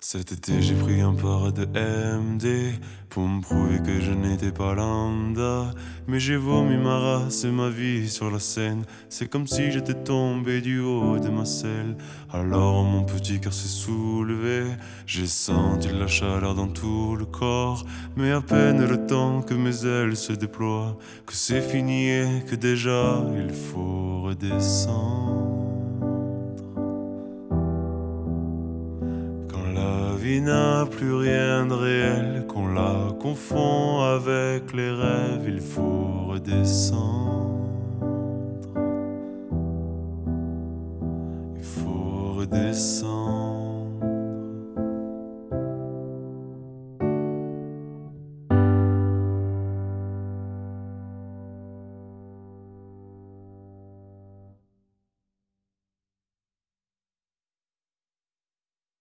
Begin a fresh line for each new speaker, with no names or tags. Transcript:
Cet été j'ai pris un par de MD pour me prouver que je n'étais pas lambda. Mais j'ai vomi ma race et ma vie sur la scène. C'est comme si j'étais tombé du haut de ma selle. Alors mon petit cœur s'est soulevé. J'ai senti de la chaleur dans tout le corps. Mais à peine le temps que mes ailes se déploient, que c'est fini et que déjà il faut redescendre. La vie n'a plus rien de réel, qu'on la confond avec les rêves, il faut redescendre. Il faut redescendre.